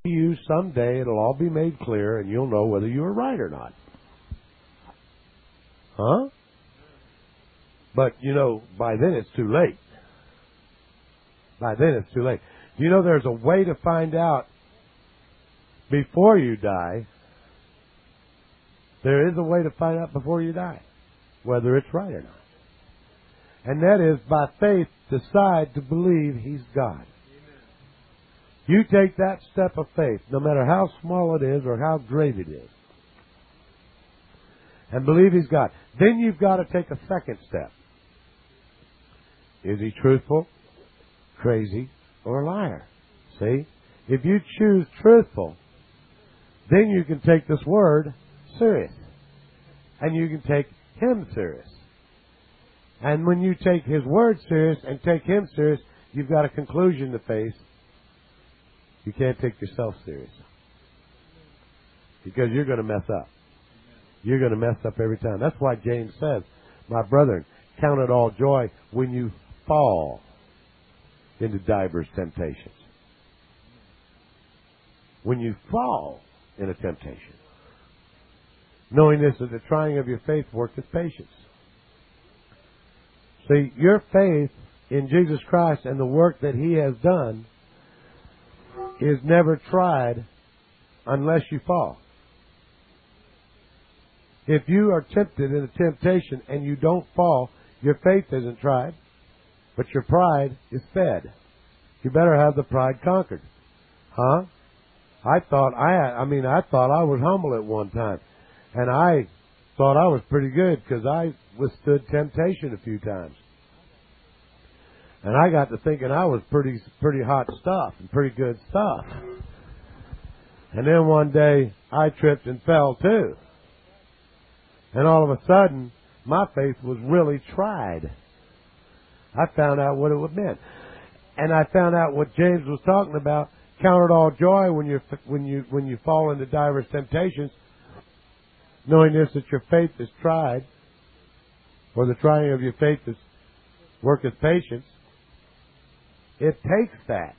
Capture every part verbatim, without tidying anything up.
you someday it'll all be made clear and you'll know whether you were right or not. Huh? But, you know, by then it's too late. By then it's too late. You know, there's a way to find out before you die. There is a way to find out before you die whether it's right or not. And that is by faith decide to believe He's God. You take that step of faith, no matter how small it is or how great it is, and believe He's God. Then you've got to take a second step. Is He truthful, crazy, or a liar? See? If you choose truthful, then you can take this Word serious. And you can take Him serious. And when you take His Word serious and take Him serious, you've got a conclusion to face. You can't take yourself serious. Because you're going to mess up. You're going to mess up every time. That's why James says, my brethren, count it all joy when you fall into divers temptations. When you fall in a temptation. Knowing this, that the trying of your faith worketh patience. See, your faith in Jesus Christ and the work that He has done is never tried unless you fall. If you are tempted in a temptation and you don't fall, your faith isn't tried, but your pride is fed. You better have the pride conquered. Huh? I thought I I mean I thought I was humble at one time. And I thought I was pretty good because I withstood temptation a few times. And I got to thinking I was pretty pretty hot stuff and pretty good stuff. And then one day I tripped and fell too. And all of a sudden, my faith was really tried. I found out what it meant. And I found out what James was talking about. Count it all joy when you when you when you fall into diverse temptations, knowing this, that your faith is tried, or the trying of your faith is worketh patience. It takes that.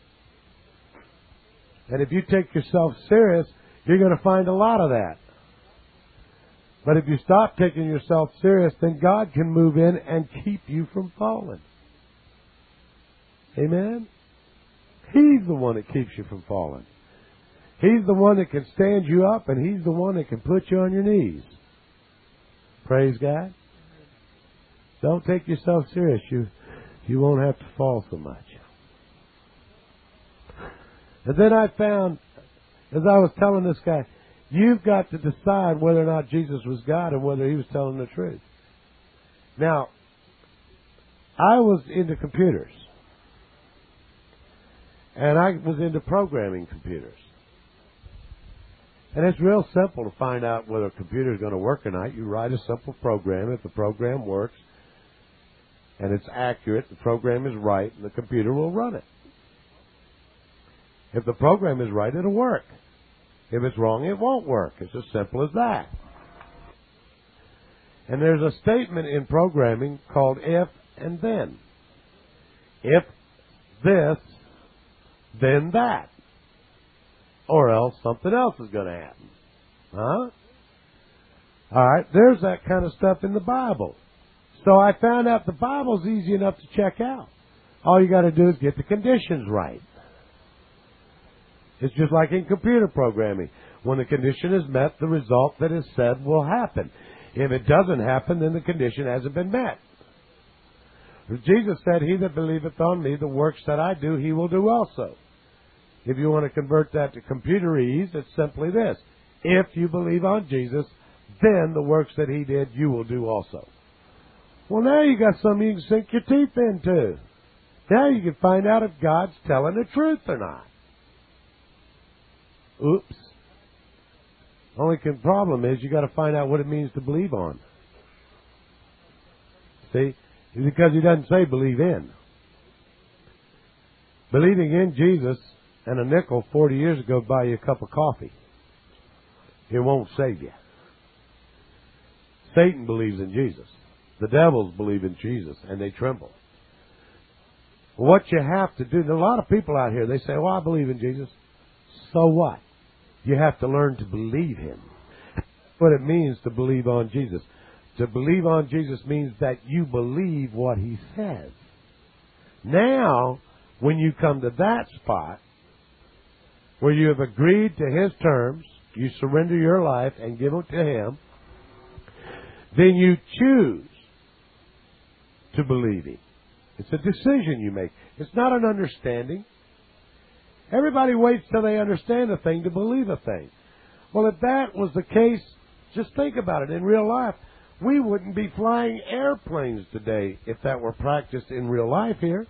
And if you take yourself serious, you're going to find a lot of that. But if you stop taking yourself serious, then God can move in and keep you from falling. Amen? He's the one that keeps you from falling. He's the one that can stand you up, and He's the one that can put you on your knees. Praise God. Don't take yourself serious. You, you won't have to fall so much. And then I found, as I was telling this guy, you've got to decide whether or not Jesus was God and whether He was telling the truth. Now, I was into computers. And I was into programming computers. And it's real simple to find out whether a computer is going to work or not. You write a simple program. If the program works and it's accurate, the program is right, and the computer will run it. If the program is right, it'll work. If it's wrong, it won't work. It's as simple as that. And there's a statement in programming called if and then. If this, then that. Or else something else is going to happen. Huh? All right, there's that kind of stuff in the Bible. So I found out the Bible's easy enough to check out. All you got to do is get the conditions right. It's just like in computer programming. When the condition is met, the result that is said will happen. If it doesn't happen, then the condition hasn't been met. Jesus said, he that believeth on me, the works that I do, he will do also. If you want to convert that to computerese, it's simply this. If you believe on Jesus, then the works that He did, you will do also. Well, now you got something you can sink your teeth into. Now you can find out if God's telling the truth or not. Oops. Only problem is you got to find out what it means to believe on. See? Because He doesn't say believe in. Believing in Jesus and a nickel forty years ago buy you a cup of coffee. It won't save you. Satan believes in Jesus. The devils believe in Jesus, and they tremble. What you have to do, there are a lot of people out here, they say, well, I believe in Jesus. So what? You have to learn to believe Him. That's what it means to believe on Jesus. To believe on Jesus means that you believe what He says. Now, when you come to that spot where you have agreed to His terms, you surrender your life and give it to Him, then you choose to believe Him. It's a decision you make. It's not an understanding. Everybody waits till they understand a thing to believe a thing. Well, if that was the case, just think about it. In real life, we wouldn't be flying airplanes today if that were practiced in real life here.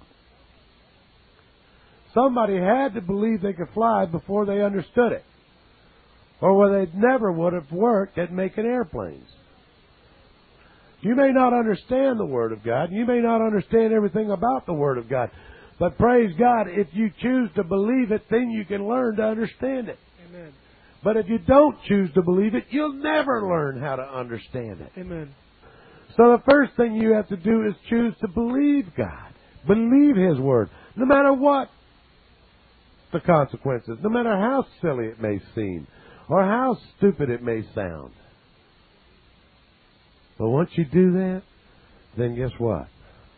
Somebody had to believe they could fly before they understood it. Or where they never would have worked at making airplanes. You may not understand the Word of God. You may not understand everything about the Word of God. But praise God, if you choose to believe it, then you can learn to understand it. Amen. But if you don't choose to believe it, you'll never learn how to understand it. Amen. So the first thing you have to do is choose to believe God. Believe His Word. No matter what the consequences. No matter how silly it may seem. Or how stupid it may sound. But once you do that, then guess what?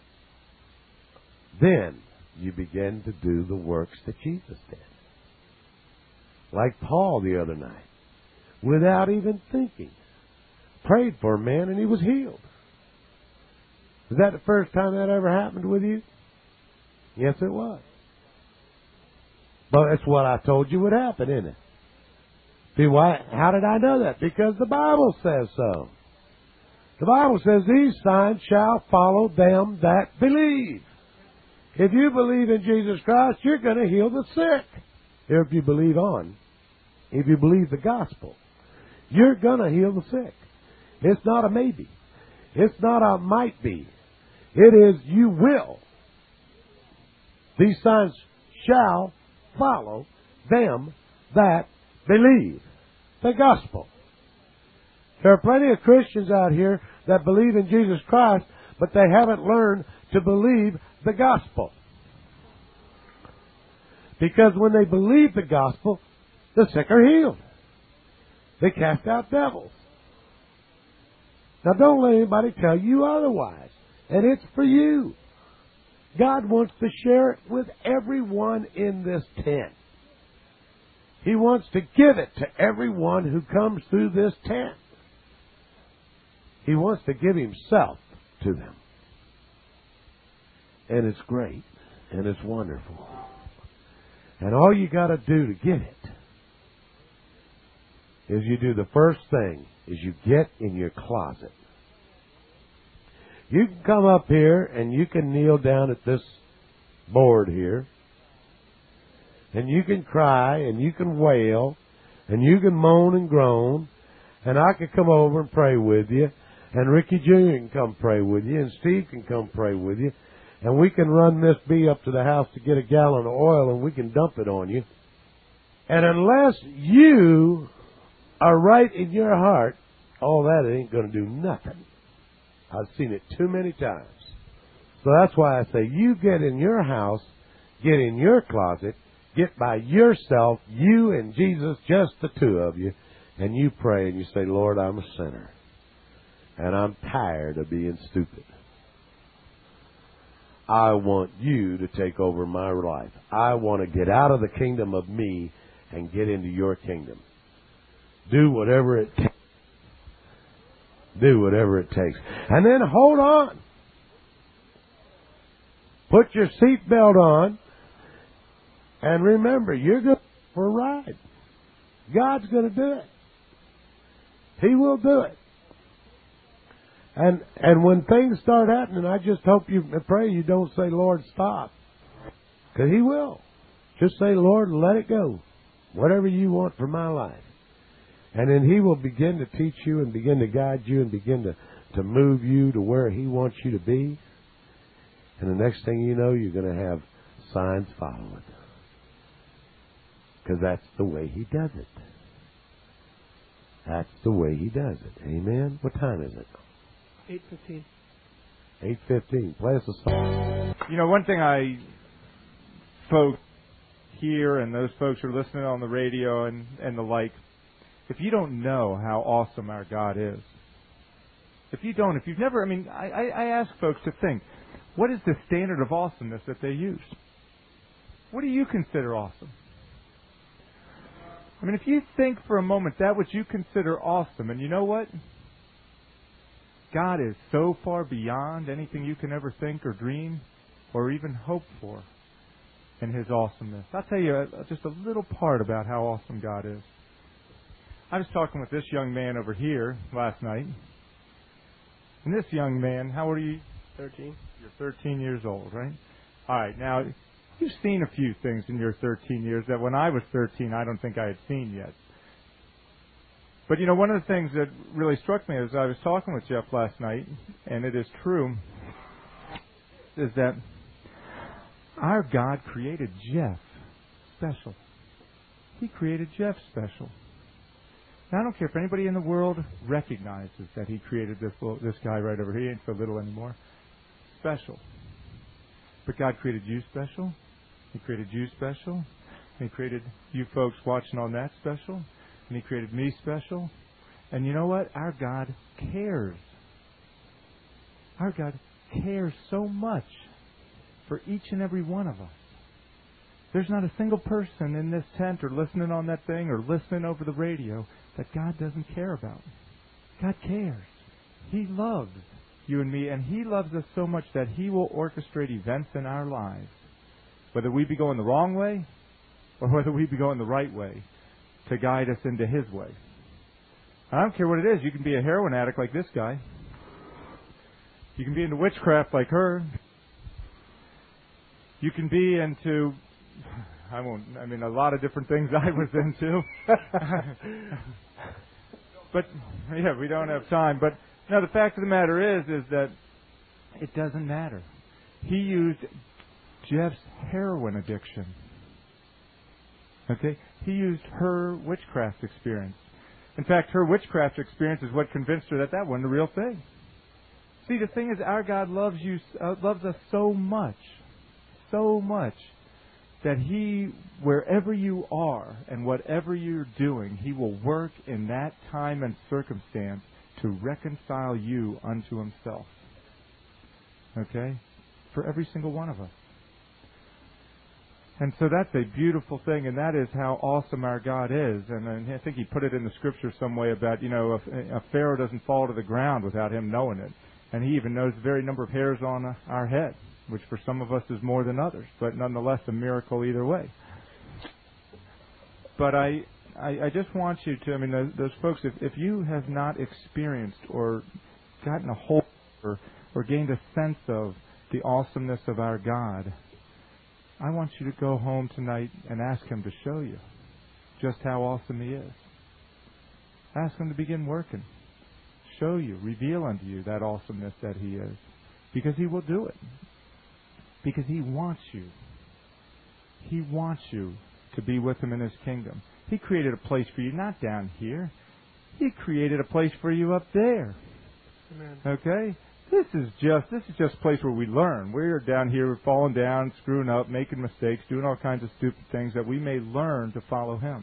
Then you begin to do the works that Jesus did. Like Paul the other night. Without even thinking. Prayed for a man and he was healed. Was that the first time that ever happened with you? Yes, it was. But that's what I told you would happen, isn't it? See, why? How did I know that? Because the Bible says so. The Bible says, these signs shall follow them that believe. If you believe in Jesus Christ, you're going to heal the sick. If you believe on, if you believe the gospel, you're going to heal the sick. It's not a maybe. It's not a might be. It is you will. These signs shall follow them that believe the gospel. There are plenty of Christians out here that believe in Jesus Christ, but they haven't learned to believe the gospel. Because when they believe the gospel, the sick are healed. They cast out devils. Now don't let anybody tell you otherwise. And it's for you. God wants to share it with everyone in this tent. He wants to give it to everyone who comes through this tent. He wants to give Himself to them. And it's great. And it's wonderful. And all you got to do to get it is you do the first thing, is you get in your closet. You can come up here and you can kneel down at this board here. And you can cry and you can wail and you can moan and groan. And I can come over and pray with you. And Ricky Junior can come pray with you. And Steve can come pray with you. And we can run Miss B up to the house to get a gallon of oil and we can dump it on you. And unless you are right in your heart, all that ain't going to do nothing. I've seen it too many times. So that's why I say you get in your house, get in your closet, get by yourself, you and Jesus, just the two of you, and you pray and you say, Lord, I'm a sinner. And I'm tired of being stupid. I want you to take over my life. I want to get out of the kingdom of me and get into your kingdom. Do whatever it takes. Do whatever it takes. And then hold on. Put your seatbelt on. And remember, you're going for a ride. God's going to do it. He will do it. And and when things start happening, I just hope you pray you don't say, Lord, stop. Because He will. Just say, Lord, let it go. Whatever you want for my life. And then He will begin to teach you and begin to guide you and begin to, to move you to where He wants you to be. And the next thing you know, you're going to have signs following. Because that's the way He does it. That's the way He does it. Amen? What time is it? eight fifteen. eight fifteen. Play us a song. You know, one thing I spoke here and those folks who are listening on the radio and, and the like, if you don't know how awesome our God is, if you don't, if you've never, I mean, I, I, I ask folks to think, what is the standard of awesomeness that they use? What do you consider awesome? I mean, if you think for a moment that which you consider awesome, and you know what? God is so far beyond anything you can ever think or dream or even hope for in His awesomeness. I'll tell you just a little part about how awesome God is. I was talking with this young man over here last night. And this young man, how old are you? thirteen. You're thirteen years old, right? All right, now, you've seen a few things in your thirteen years that when I was thirteen, I don't think I had seen yet. But, you know, one of the things that really struck me as I was talking with Jeff last night, and it is true, is that our God created Jeff special. He created Jeff special. Now, I don't care if anybody in the world recognizes that He created this little, this guy right over here. He ain't so little anymore. Special. But God created you special. He created you special. And He created you folks watching on that special. And He created me special. And you know what? Our God cares. Our God cares so much for each and every one of us. There's not a single person in this tent or listening on that thing or listening over the radio that God doesn't care about. God cares. He loves you and me, and He loves us so much that He will orchestrate events in our lives, whether we be going the wrong way or whether we be going the right way, to guide us into His way. I don't care what it is. You can be a heroin addict like this guy. You can be into witchcraft like her. You can be into, I won't, I mean, a lot of different things I was into. But, yeah, we don't have time. But, no, the fact of the matter is, is that it doesn't matter. He used Jeff's heroin addiction. Okay? He used her witchcraft experience. In fact, her witchcraft experience is what convinced her that that wasn't the real thing. See, the thing is, our God loves you, uh, loves us so much, so much, that He, wherever you are and whatever you're doing, He will work in that time and circumstance to reconcile you unto Himself. Okay? For every single one of us. And so that's a beautiful thing, and that is how awesome our God is. And, and I think He put it in the Scripture some way about, you know, a, a Pharaoh doesn't fall to the ground without Him knowing it. And He even knows the very number of hairs on uh, our head, which for some of us is more than others, but nonetheless a miracle either way. But I, I, I just want you to, I mean, those, those folks, if, if you have not experienced or gotten a hold or, or gained a sense of the awesomeness of our God, I want you to go home tonight and ask Him to show you just how awesome He is. Ask Him to begin working. Show you, reveal unto you that awesomeness that He is. Because He will do it. Because He wants you. He wants you to be with Him in His kingdom. He created a place for you, not down here. He created a place for you up there. Amen. Okay? This is just this is just a place where we learn. We're down here, we're falling down, screwing up, making mistakes, doing all kinds of stupid things that we may learn to follow Him.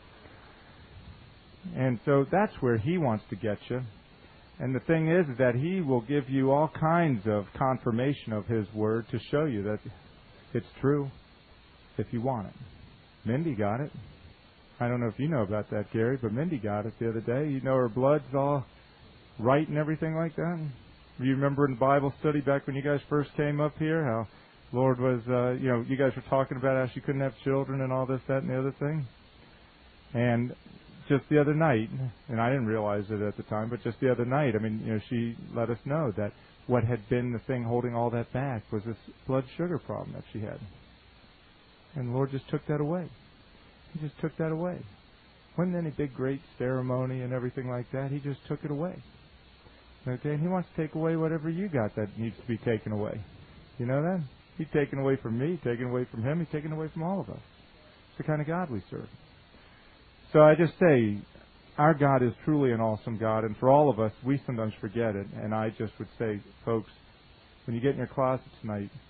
And so that's where He wants to get you. And the thing is, is that He will give you all kinds of confirmation of His Word to show you that it's true if you want it. Mindy got it. I don't know if you know about that, Gary, but Mindy got it the other day. You know her blood's all right and everything like that. You remember in Bible study back when you guys first came up here, how Lord was, uh, you know, you guys were talking about how she couldn't have children and all this, that, and the other thing. And just the other night, and I didn't realize it at the time, but just the other night, I mean, you know, she let us know that what had been the thing holding all that back was this blood sugar problem that she had. And the Lord just took that away. He just took that away. Wasn't any big, great ceremony and everything like that. He just took it away. Okay, and He wants to take away whatever you got that needs to be taken away. You know that? He's taken away from me, taken away from Him, He's taken away from all of us. It's the kind of God we serve. So I just say, our God is truly an awesome God, and for all of us, we sometimes forget it. And I just would say, folks, when you get in your closet tonight,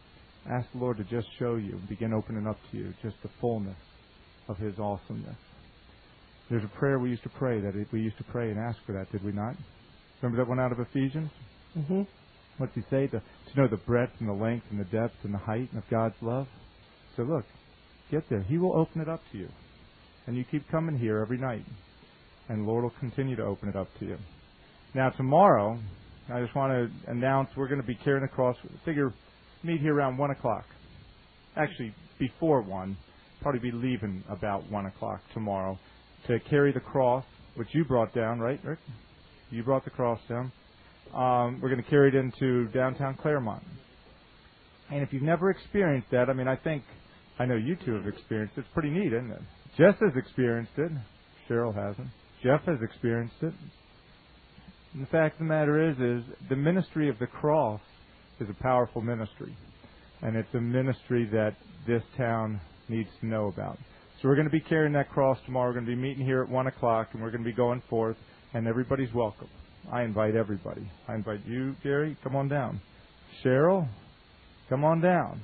Ask the Lord to just show you and begin opening up to you just the fullness of His awesomeness. There's a prayer we used to pray that we used to pray and ask for that, did we not? Remember that one out of Ephesians? Mm-hmm. What's he say? To, to know the breadth and the length and the depth and the height of God's love. So look, get there. He will open it up to you. And you keep coming here every night. And the Lord will continue to open it up to you. Now tomorrow, I just want to announce we're going to be carrying the cross. Figure, meet here around one o'clock. Actually, before one. Probably be leaving about one o'clock tomorrow to carry the cross, which you brought down, right, Rick? You brought the cross down. Um, we're going to carry it into downtown Claremont. And if you've never experienced that, I mean, I think, I know you two have experienced it. It's pretty neat, isn't it? Jess has experienced it. Cheryl hasn't. Jeff has experienced it. And the fact of the matter is, is the ministry of the cross is a powerful ministry. And it's a ministry that this town needs to know about. So we're going to be carrying that cross tomorrow. We're going to be meeting here at one o'clock, and we're going to be going forth, and everybody's welcome. I invite everybody. I invite you, Gary, come on down. Cheryl, come on down.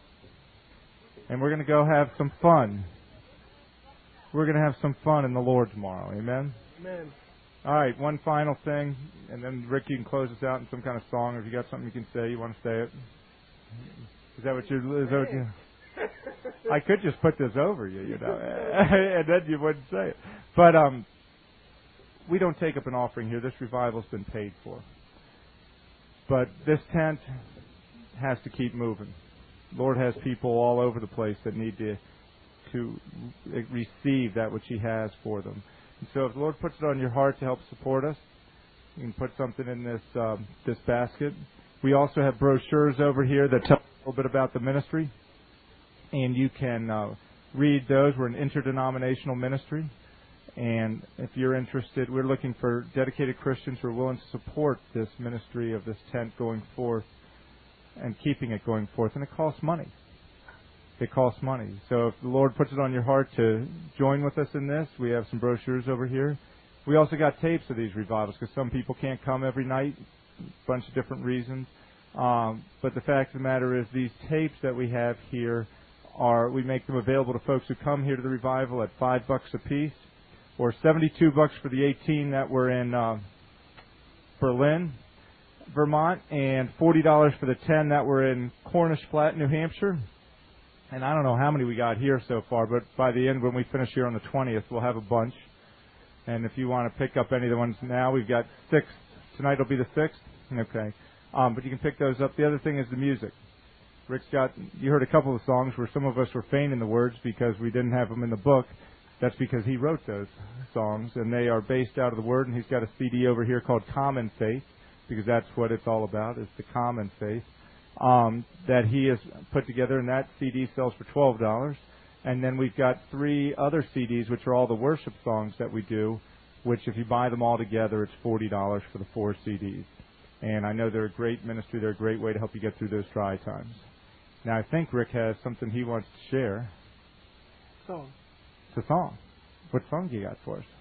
And we're going to go have some fun. We're going to have some fun in the Lord tomorrow. Amen? Amen. All right, one final thing, and then, Rick, you can close us out in some kind of song. If you got something you can say, you want to say it. Is that what you're... Is that what you, I could just put this over you, you know, and then you wouldn't say it. But um, we don't take up an offering here. This revival's been paid for. But this tent has to keep moving. Lord has people all over the place that need to to receive that which He has for them. And so if the Lord puts it on your heart to help support us, you can put something in this um, this basket. We also have brochures over here that tell a little bit about the ministry. And you can uh, read those. We're an interdenominational ministry. And if you're interested, we're looking for dedicated Christians who are willing to support this ministry of this tent going forth and keeping it going forth. And it costs money. It costs money. So if the Lord puts it on your heart to join with us in this, we have some brochures over here. We also got tapes of these revivals because some people can't come every night, a bunch of different reasons. Um, but the fact of the matter is these tapes that we have here, are we make them available to folks who come here to the revival at five bucks a piece, or seventy-two bucks for the eighteen that were in uh, Berlin, Vermont, and forty dollars for the ten that were in Cornish Flat, New Hampshire. And I don't know how many we got here so far, but by the end, when we finish here on the twentieth, we'll have a bunch. And if you want to pick up any of the ones now, we've got six. Tonight will be the sixth. Okay. Um, but you can pick those up. The other thing is the music. Rick's got, you heard a couple of songs where some of us were feigning the words because we didn't have them in the book. That's because he wrote those songs, and they are based out of the Word, and he's got a C D over here called Common Faith, because that's what it's all about, is the common faith, um, that he has put together, and that C D sells for twelve dollars. And then we've got three other C Ds, which are all the worship songs that we do, which if you buy them all together, it's forty dollars for the four C Ds. And I know they're a great ministry. They're a great way to help you get through those dry times. Now, I think Rick has something he wants to share. Song. It's a song. What song do you got for us?